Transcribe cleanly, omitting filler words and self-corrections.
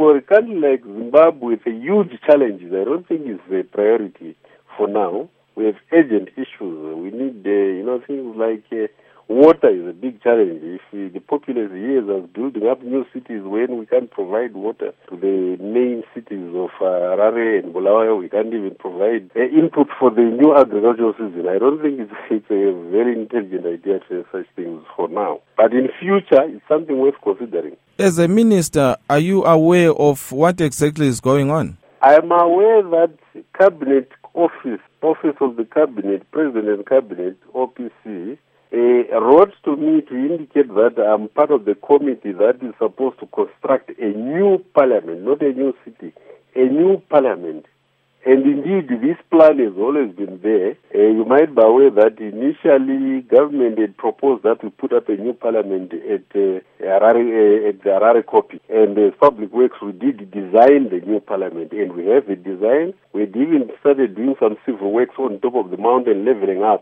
for a country like Zimbabwe with a huge challenges, I don't think it's a priority for now. We have urgent issues. We need, things like water is a big challenge. If the populace here is building up new cities when we can't provide water to the main cities of Harare and Bulawayo, we can't even provide input for the new agricultural season. I don't think it's a very intelligent idea to have such things for now. But in future, it's something worth considering. As a minister, are you aware of what exactly is going on? I am aware that Cabinet Office of the Cabinet, President Cabinet, OPC, wrote to me to indicate that I'm part of the committee that is supposed to construct a new parliament, not a new city, a new parliament. And indeed, this plan has always been there. You might be aware that initially government had proposed that we put up a new parliament at the Harare copy. And as Public Works, we did design the new parliament. And we have the design. We even started doing some civil works on top of the mountain, leveling up.